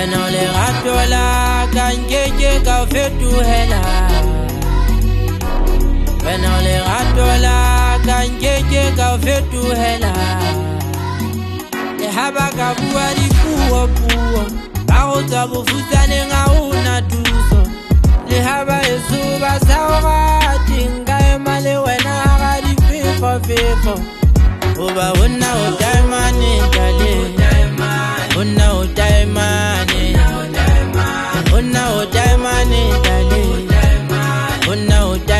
wena o lerato la ka nkeke ka o fetohela, wena o lerato la ka nkeke ka o fetohela. Le ha ba ka bua dipuo ba go tswa bofutsaneng ga ona thuso, le ha ba eso ba sa o